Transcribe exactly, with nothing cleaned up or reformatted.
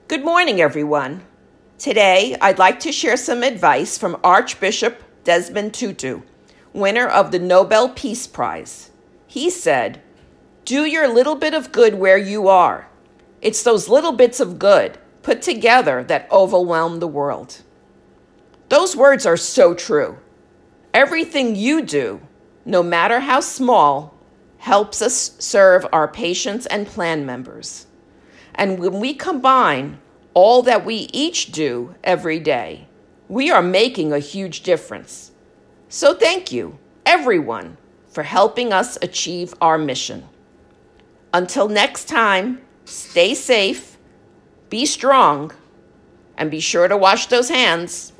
Good morning, everyone. Today, I'd like to share some advice from Archbishop Desmond Tutu, winner of the Nobel Peace Prize. He said, "Do your little bit of good where you are. It's those little bits of good put together that overwhelm the world." Those words are so true. Everything you do, no matter how small, helps us serve our patients and plan members. And when we combine all that we each do every day, we are making a huge difference. So thank you, everyone, for helping us achieve our mission. Until next time, stay safe, be strong, and be sure to wash those hands.